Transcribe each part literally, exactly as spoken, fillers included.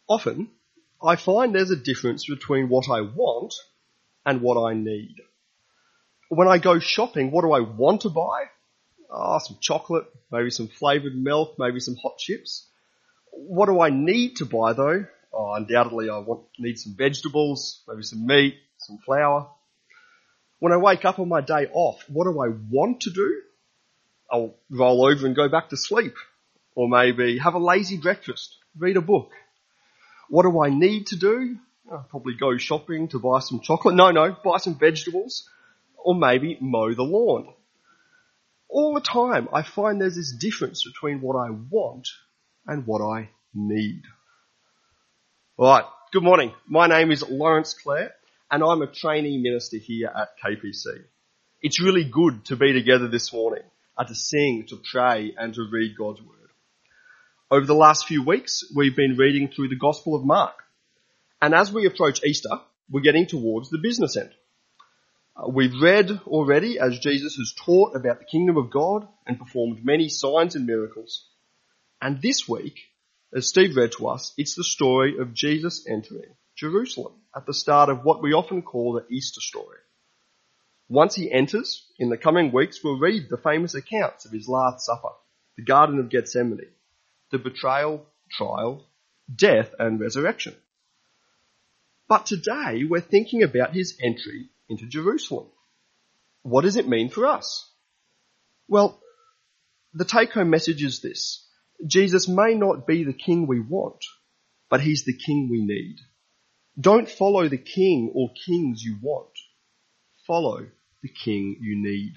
Often, I find there's a difference between what I want and what I need. When I go shopping, what do I want to buy? Ah, oh, some chocolate, maybe some flavoured milk, maybe some hot chips. What do I need to buy though? Oh, undoubtedly I want, need some vegetables, maybe some meat, some flour. When I wake up on my day off, what do I want to do? I'll roll over and go back to sleep. Or maybe have a lazy breakfast, read a book. What do I need to do? I'll probably go shopping to buy some chocolate. No, no, buy some vegetables. Or maybe mow the lawn. All the time I find there's this difference between what I want and what I need. Alright, good morning. My name is Lawrence Clare and I'm a trainee minister here at K P C. It's really good to be together this morning, uh, to sing, to pray and to read God's Word. Over the last few weeks, we've been reading through the Gospel of Mark. And as we approach Easter, we're getting towards the business end. Uh, we've read already as Jesus has taught about the kingdom of God and performed many signs and miracles. And this week, as Steve read to us, it's the story of Jesus entering Jerusalem at the start of what we often call the Easter story. Once he enters, in the coming weeks, we'll read the famous accounts of his Last Supper, the Garden of Gethsemane, the betrayal, trial, death and resurrection. But today we're thinking about his entry into Jerusalem. What does it mean for us? Well, the take-home message is this. Jesus may not be the king we want, but he's the king we need. Don't follow the king or kings you want. Follow the king you need.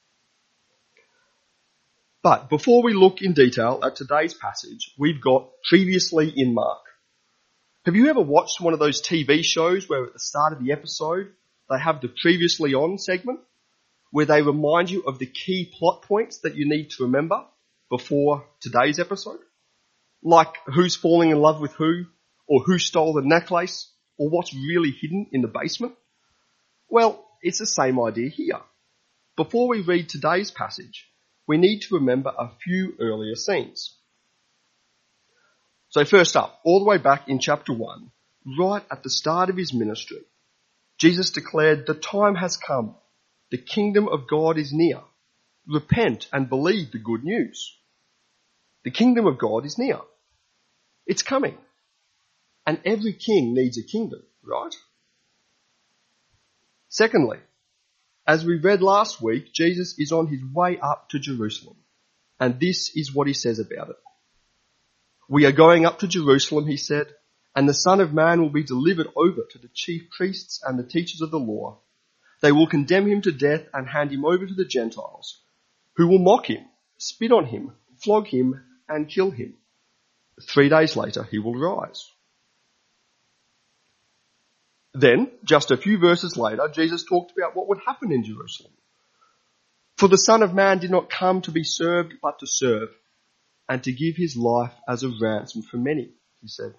But before we look in detail at today's passage, we've got previously in Mark. Have you ever watched one of those T V shows where at the start of the episode they have the previously on segment where they remind you of the key plot points that you need to remember before today's episode? Like who's falling in love with who, or who stole the necklace, or what's really hidden in the basement? Well, it's the same idea here. Before we read today's passage, we need to remember a few earlier scenes. So first up, all the way back in chapter one, right at the start of his ministry, Jesus declared, "The time has come. The kingdom of God is near. Repent and believe the good news." The kingdom of God is near. It's coming. And every king needs a kingdom, right? Secondly, as we read last week, Jesus is on his way up to Jerusalem. And this is what he says about it. "We are going up to Jerusalem," he said, "and the Son of Man will be delivered over to the chief priests and the teachers of the law. They will condemn him to death and hand him over to the Gentiles, who will mock him, spit on him, flog him, and kill him. Three days later he will rise." Then, just a few verses later, Jesus talked about what would happen in Jerusalem. "For the Son of Man did not come to be served, but to serve, and to give his life as a ransom for many," he said.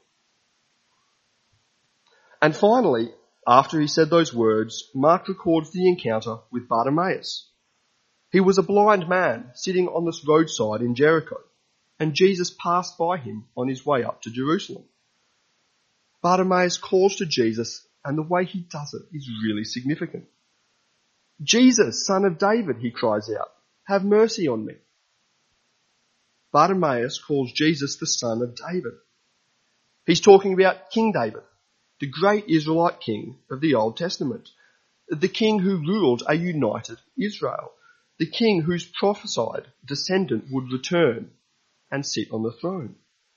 And finally, after he said those words, Mark records the encounter with Bartimaeus. He was a blind man sitting on this roadside in Jericho, and Jesus passed by him on his way up to Jerusalem. Bartimaeus calls to Jesus, and the way he does it is really significant. "Jesus, Son of David," he cries out, "have mercy on me." Bartimaeus calls Jesus the Son of David. He's talking about King David, the great Israelite king of the Old Testament, the king who ruled a united Israel, the king whose prophesied descendant would return and sit on the throne.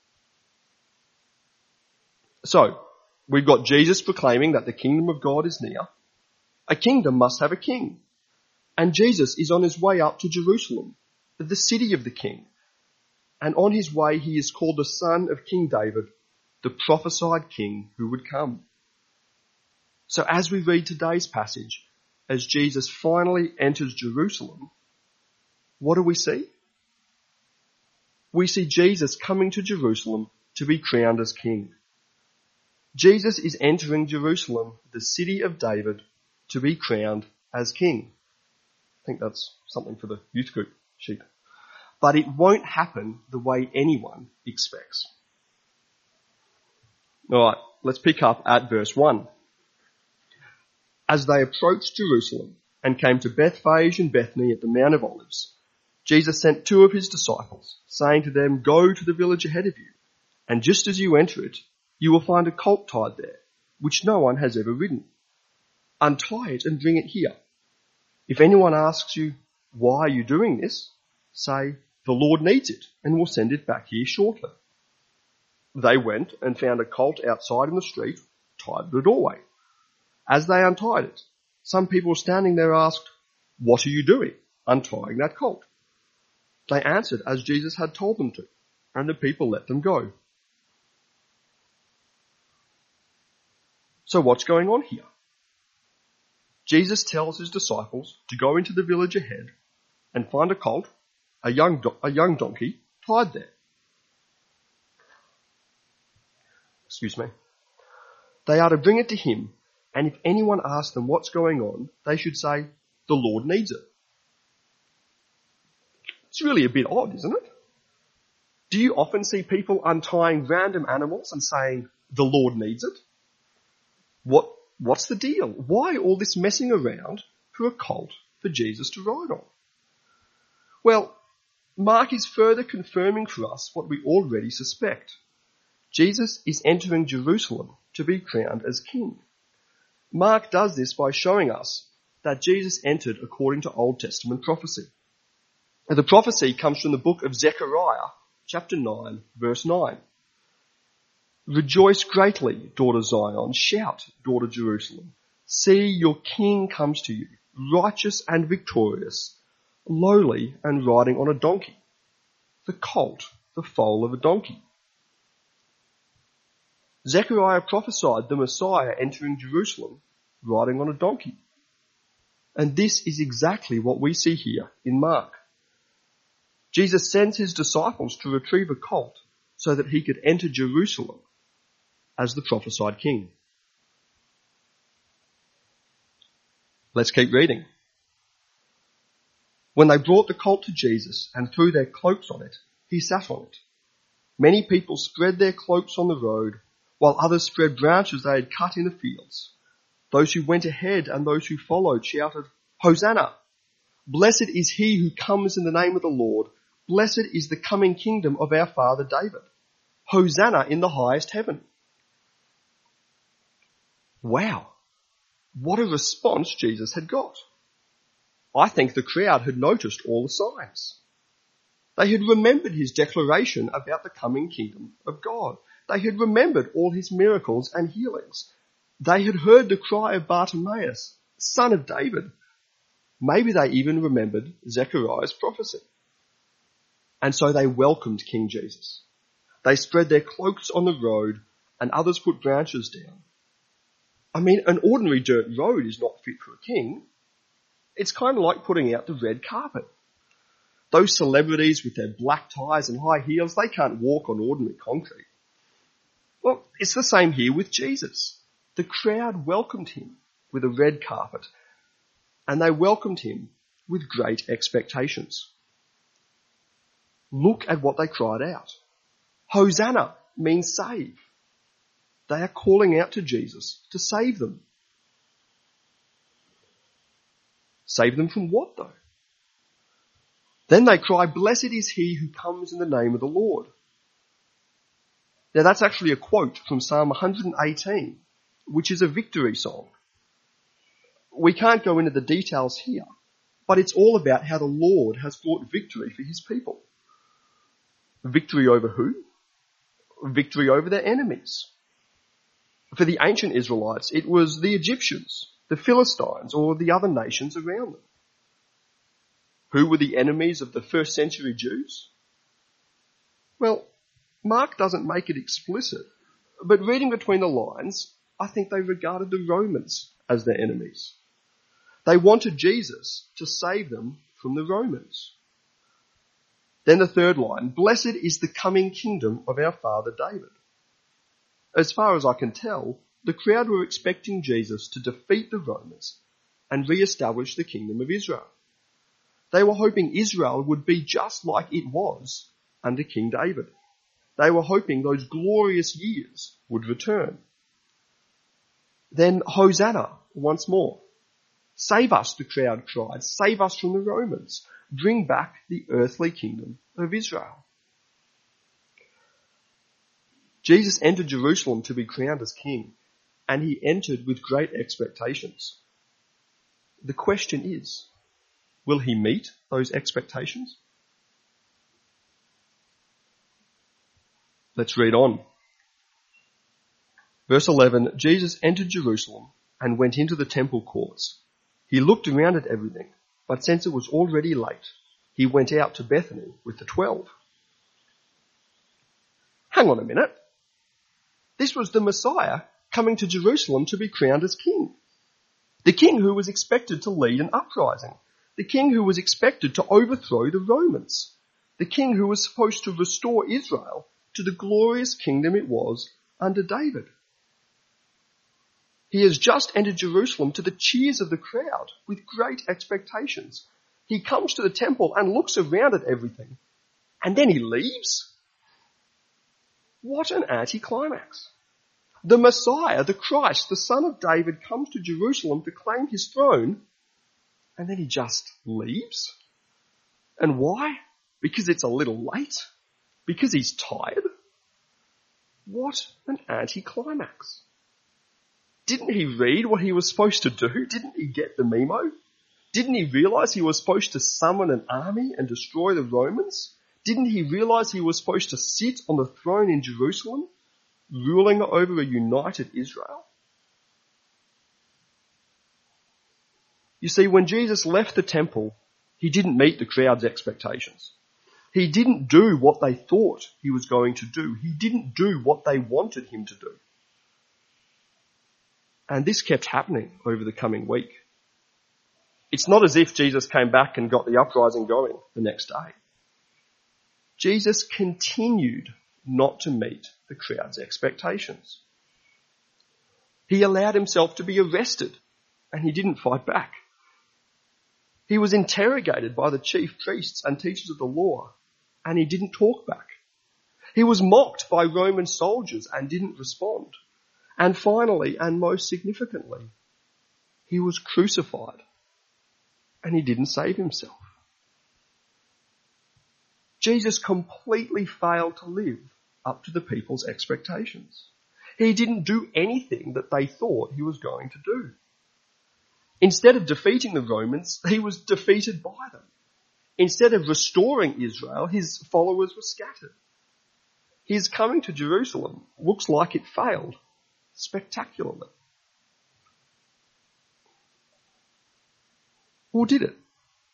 So, we've got Jesus proclaiming that the kingdom of God is near. A kingdom must have a king. And Jesus is on his way up to Jerusalem, the city of the king. And on his way he is called the son of King David, the prophesied king who would come. So as we read today's passage, as Jesus finally enters Jerusalem, what do we see? We see Jesus coming to Jerusalem to be crowned as king. Jesus is entering Jerusalem, the city of David, to be crowned as king. I think that's something for the youth group sheet. But it won't happen the way anyone expects. Alright, let's pick up at verse one. As they approached Jerusalem and came to Bethphage and Bethany at the Mount of Olives, Jesus sent two of his disciples, saying to them, "Go to the village ahead of you, and just as you enter it, you will find a colt tied there, which no one has ever ridden. Untie it and bring it here. If anyone asks you, 'Why are you doing this?' say, 'The Lord needs it, and will send it back here shortly.'" They went and found a colt outside in the street, tied at the doorway. As they untied it, some people standing there asked, "What are you doing, untying that colt?" They answered as Jesus had told them to, and the people let them go. So what's going on here? Jesus tells his disciples to go into the village ahead and find a colt, a young, do- a young donkey, tied there. Excuse me. They are to bring it to him, and if anyone asks them what's going on, they should say, "The Lord needs it." It's really a bit odd, isn't it? Do you often see people untying random animals and saying, "The Lord needs it"? What, what's the deal? Why all this messing around for a colt for Jesus to ride on? Well, Mark is further confirming for us what we already suspect. Jesus is entering Jerusalem to be crowned as king. Mark does this by showing us that Jesus entered according to Old Testament prophecy. The prophecy comes from the book of Zechariah, chapter nine, verse nine. "Rejoice greatly, daughter Zion. Shout, daughter Jerusalem. See, your king comes to you, righteous and victorious, lowly and riding on a donkey, the colt, the foal of a donkey." Zechariah prophesied the Messiah entering Jerusalem riding on a donkey. And this is exactly what we see here in Mark. Jesus sends his disciples to retrieve a colt so that he could enter Jerusalem as the prophesied king. Let's keep reading. When they brought the colt to Jesus and threw their cloaks on it, he sat on it. Many people spread their cloaks on the road, while others spread branches they had cut in the fields. Those who went ahead and those who followed shouted, "Hosanna! Blessed is he who comes in the name of the Lord. Blessed is the coming kingdom of our father David. Hosanna in the highest heaven." Wow, what a response Jesus had got. I think the crowd had noticed all the signs. They had remembered his declaration about the coming kingdom of God. They had remembered all his miracles and healings. They had heard the cry of Bartimaeus, "Son of David." Maybe they even remembered Zechariah's prophecy. And so they welcomed King Jesus. They spread their cloaks on the road and others put branches down. I mean, an ordinary dirt road is not fit for a king. It's kind of like putting out the red carpet. Those celebrities with their black ties and high heels, they can't walk on ordinary concrete. Well, it's the same here with Jesus. The crowd welcomed him with a red carpet, and they welcomed him with great expectations. Look at what they cried out. Hosanna means save. They are calling out to Jesus to save them. Save them from what, though? Then they cry, "Blessed is he who comes in the name of the Lord." Now that's actually a quote from Psalm one hundred eighteen, which is a victory song. We can't go into the details here, but it's all about how the Lord has brought victory for his people. Victory over who? Victory over their enemies. For the ancient Israelites, it was the Egyptians, the Philistines, or the other nations around them. Who were the enemies of the first century Jews? Well, Mark doesn't make it explicit, but reading between the lines, I think they regarded the Romans as their enemies. They wanted Jesus to save them from the Romans. Then the third line, "Blessed is the coming kingdom of our father David." As far as I can tell, the crowd were expecting Jesus to defeat the Romans and re-establish the kingdom of Israel. They were hoping Israel would be just like it was under King David. They were hoping those glorious years would return. Then Hosanna once more. Save us, the crowd cried. Save us from the Romans. Bring back the earthly kingdom of Israel. Jesus entered Jerusalem to be crowned as king, and he entered with great expectations. The question is, will he meet those expectations? Let's read on. Verse eleven, Jesus entered Jerusalem and went into the temple courts. He looked around at everything, but since it was already late, he went out to Bethany with the twelve. Hang on a minute. This was the Messiah coming to Jerusalem to be crowned as king. The king who was expected to lead an uprising. The king who was expected to overthrow the Romans. The king who was supposed to restore Israel to the glorious kingdom it was under David. He has just entered Jerusalem to the cheers of the crowd with great expectations. He comes to the temple and looks around at everything, and then he leaves? What an anticlimax. The Messiah, the Christ, the Son of David, comes to Jerusalem to claim his throne, and then he just leaves? And why? Because it's a little late? Because he's tired? What an anticlimax. Didn't he read what he was supposed to do? Didn't he get the memo? Didn't he realize he was supposed to summon an army and destroy the Romans? Didn't he realize he was supposed to sit on the throne in Jerusalem, ruling over a united Israel? You see, when Jesus left the temple, he didn't meet the crowd's expectations. He didn't do what they thought he was going to do. He didn't do what they wanted him to do. And this kept happening over the coming week. It's not as if Jesus came back and got the uprising going the next day. Jesus continued not to meet the crowd's expectations. He allowed himself to be arrested, and he didn't fight back. He was interrogated by the chief priests and teachers of the law, and he didn't talk back. He was mocked by Roman soldiers and didn't respond. And finally, and most significantly, he was crucified, and he didn't save himself. Jesus completely failed to live up to the people's expectations. He didn't do anything that they thought he was going to do. Instead of defeating the Romans, he was defeated by them. Instead of restoring Israel, his followers were scattered. His coming to Jerusalem looks like it failed spectacularly. Or did it?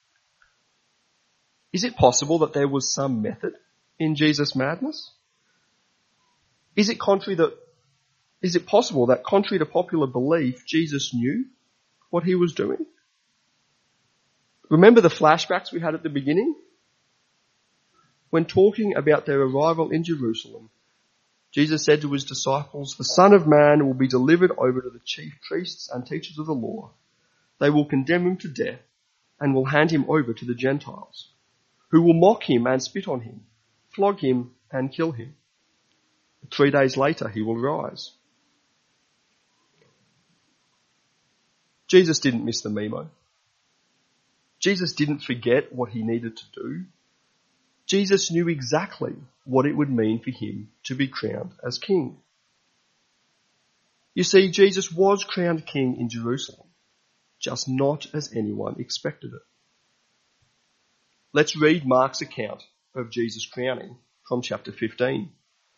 Is it possible that there was some method in Jesus' madness? Is it contrary that, is it possible that contrary to popular belief, Jesus knew what he was doing? Remember the flashbacks we had at the beginning? When talking about their arrival in Jerusalem, Jesus said to his disciples, "The Son of Man will be delivered over to the chief priests and teachers of the law. They will condemn him to death and will hand him over to the Gentiles, who will mock him and spit on him, flog him and kill him. Three days later he will rise." Jesus didn't miss the memo. Jesus didn't forget what he needed to do. Jesus knew exactly what it would mean for him to be crowned as king. You see, Jesus was crowned king in Jerusalem, just not as anyone expected it. Let's read Mark's account of Jesus' crowning from chapter fifteen.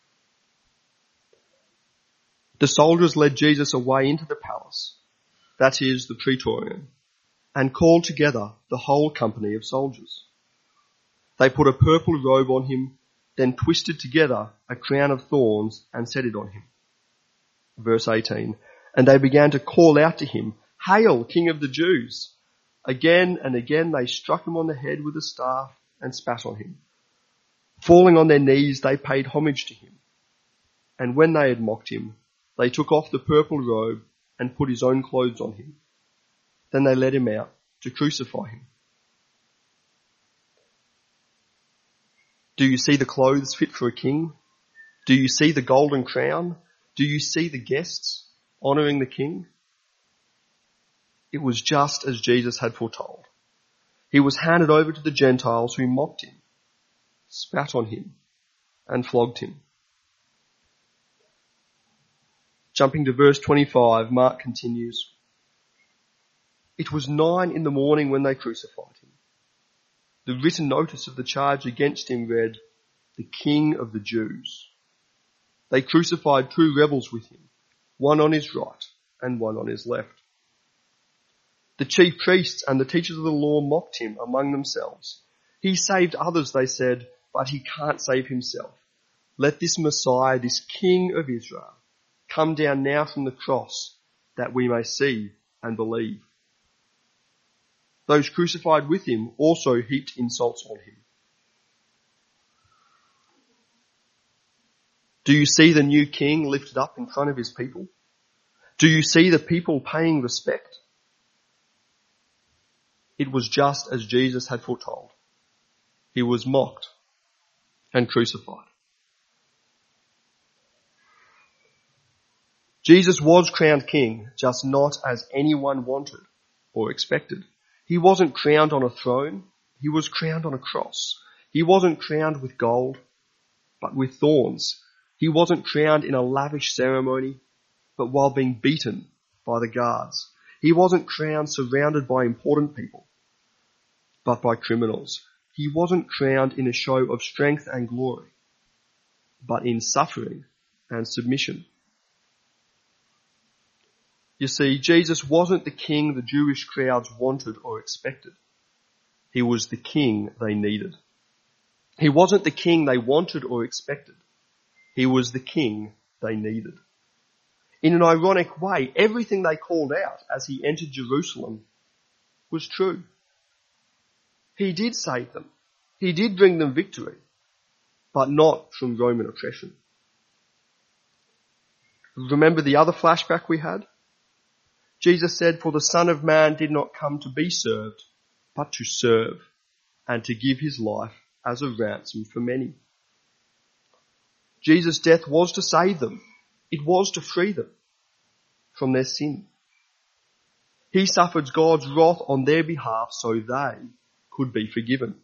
The soldiers led Jesus away into the palace, that is, the praetorium, and called together the whole company of soldiers. They put a purple robe on him, then twisted together a crown of thorns and set it on him. Verse eighteen, and they began to call out to him, "Hail, King of the Jews!" Again and again they struck him on the head with a staff and spat on him. Falling on their knees, they paid homage to him. And when they had mocked him, they took off the purple robe and put his own clothes on him. Then they led him out to crucify him. Do you see the clothes fit for a king? Do you see the golden crown? Do you see the guests honouring the king? It was just as Jesus had foretold. He was handed over to the Gentiles who mocked him, spat on him, and flogged him. Jumping to verse twenty-five, Mark continues, "It was nine in the morning when they crucified him. The written notice of the charge against him read, 'The King of the Jews.' They crucified two rebels with him, one on his right and one on his left. The chief priests and the teachers of the law mocked him among themselves. 'He saved others,' they said, 'but he can't save himself. Let this Messiah, this King of Israel, come down now from the cross that we may see and believe.' Those crucified with him also heaped insults on him. Do you see the new king lifted up in front of his people? Do you see the people paying respect? It was just as Jesus had foretold. He was mocked and crucified. Jesus was crowned king, just not as anyone wanted or expected. He wasn't crowned on a throne. He was crowned on a cross. He wasn't crowned with gold, but with thorns. He wasn't crowned in a lavish ceremony, but while being beaten by the guards. He wasn't crowned surrounded by important people, but by criminals. He wasn't crowned in a show of strength and glory, but in suffering and submission. You see, Jesus wasn't the king the Jewish crowds wanted or expected. He was the king they needed. He wasn't the king they wanted or expected. He was the king they needed. In an ironic way, everything they called out as he entered Jerusalem was true. He did save them. He did bring them victory, but not from Roman oppression. Remember the other flashback we had? Jesus said, "For the Son of Man did not come to be served, but to serve, and to give his life as a ransom for many." Jesus' death was to save them. It was to free them from their sin. He suffered God's wrath on their behalf so they could be forgiven.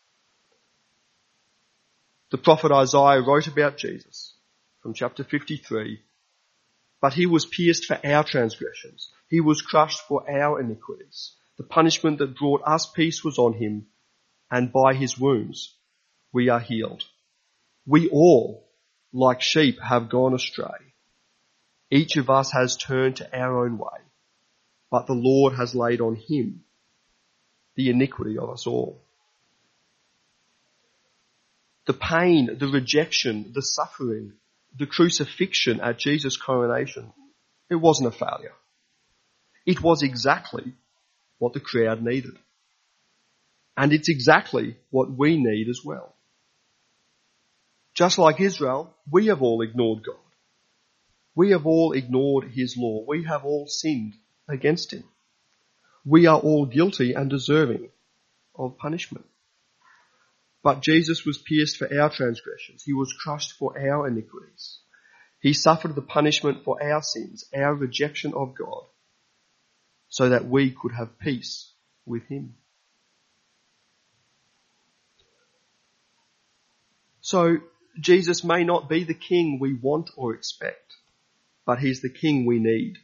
The prophet Isaiah wrote about Jesus from chapter fifty-three, "But he was pierced for our transgressions. He was crushed for our iniquities. The punishment that brought us peace was on him, and by his wounds we are healed. We all, like sheep, have gone astray. Each of us has turned to our own way, but the Lord has laid on him the iniquity of us all." The pain, the rejection, the suffering, the crucifixion at Jesus' coronation, it wasn't a failure. It was exactly what the crowd needed. And it's exactly what we need as well. Just like Israel, we have all ignored God. We have all ignored his law. We have all sinned against him. We are all guilty and deserving of punishment. But Jesus was pierced for our transgressions. He was crushed for our iniquities. He suffered the punishment for our sins, our rejection of God, so that we could have peace with him. So Jesus may not be the king we want or expect, but he's the king we need.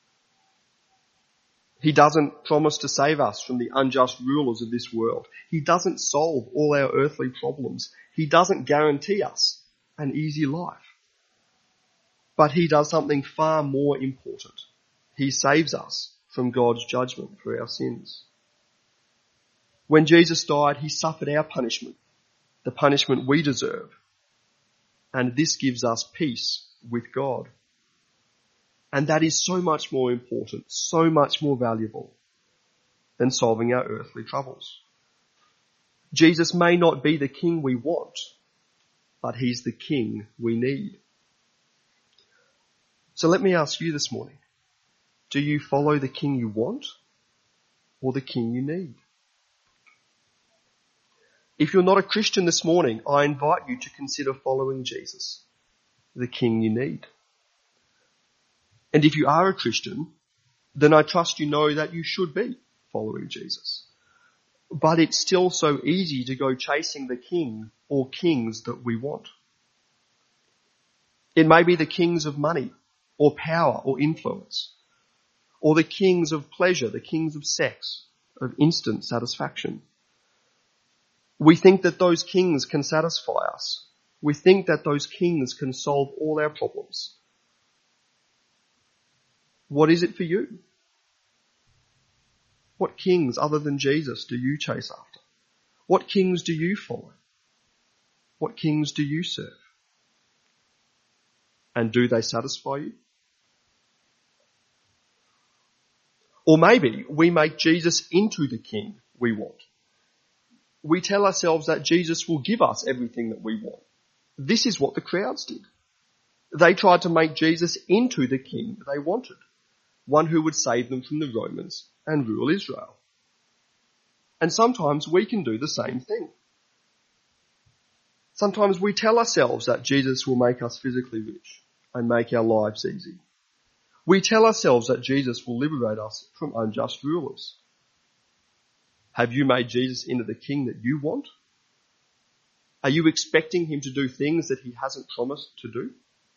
He doesn't promise to save us from the unjust rulers of this world. He doesn't solve all our earthly problems. He doesn't guarantee us an easy life. But he does something far more important. He saves us from God's judgment for our sins. When Jesus died, he suffered our punishment, the punishment we deserve. And this gives us peace with God. And that is so much more important, so much more valuable than solving our earthly troubles. Jesus may not be the king we want, but he's the king we need. So let me ask you this morning, do you follow the king you want or the king you need? If you're not a Christian this morning, I invite you to consider following Jesus. the king you need. And if you are a Christian, then I trust you know that you should be following Jesus. But it's still so easy to go chasing the king or kings that we want. It may be the kings of money or power or influence, or the kings of pleasure, the kings of sex, of instant satisfaction. We think that those kings can satisfy us. We think that those kings can solve all our problems. What is it for you? What kings other than Jesus do you chase after? What kings do you follow? What kings do you serve? And do they satisfy you? Or maybe we make Jesus into the king we want. We tell ourselves that Jesus will give us everything that we want. This is what the crowds did. They tried to make Jesus into the king they wanted, one who would save them from the Romans and rule Israel. And sometimes we can do the same thing. Sometimes we tell ourselves that Jesus will make us physically rich and make our lives easy. We tell ourselves that Jesus will liberate us from unjust rulers. Have you made Jesus into the king that you want? Are you expecting him to do things that he hasn't promised to do?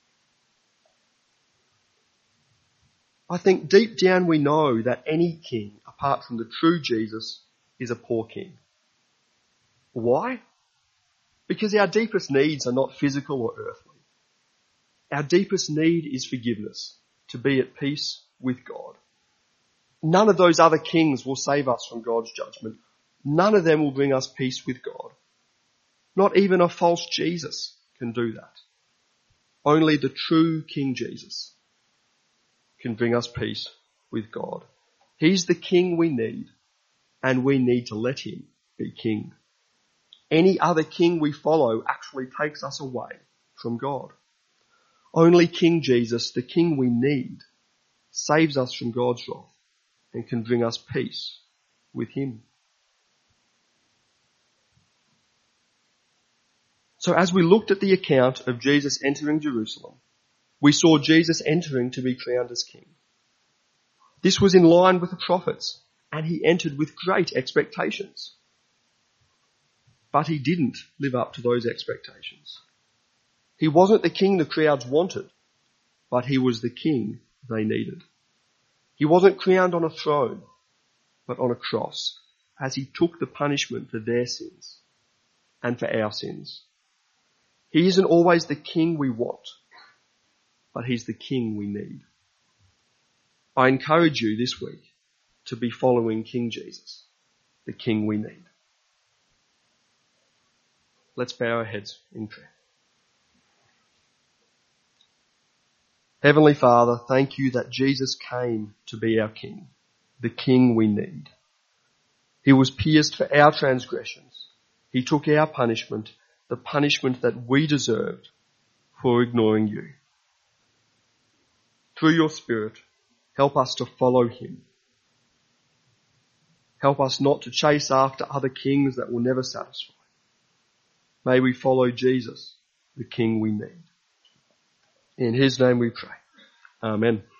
I think deep down we know that any king, apart from the true Jesus, is a poor king. Why? Because our deepest needs are not physical or earthly. Our deepest need is forgiveness, to be at peace with God. None of those other kings will save us from God's judgment. None of them will bring us peace with God. Not even a false Jesus can do that. Only the true King Jesus can bring us peace with God. He's the king we need, and we need to let him be king. Any other king we follow actually takes us away from God. Only King Jesus, the king we need, saves us from God's wrath and can bring us peace with him. So as we looked at the account of Jesus entering Jerusalem, we saw Jesus entering to be crowned as king. This was in line with the prophets, and he entered with great expectations. But he didn't live up to those expectations. He wasn't the king the crowds wanted, but he was the king they needed. He wasn't crowned on a throne, but on a cross, as he took the punishment for their sins and for our sins. He isn't always the king we want, but he's the king we need. I encourage you this week to be following King Jesus, the king we need. Let's bow our heads in prayer. Heavenly Father, thank you that Jesus came to be our king, the king we need. He was pierced for our transgressions. He took our punishment, the punishment that we deserved for ignoring you. Through your Spirit, help us to follow him. Help us not to chase after other kings that will never satisfy. May we follow Jesus, the king we need. In his name we pray. Amen.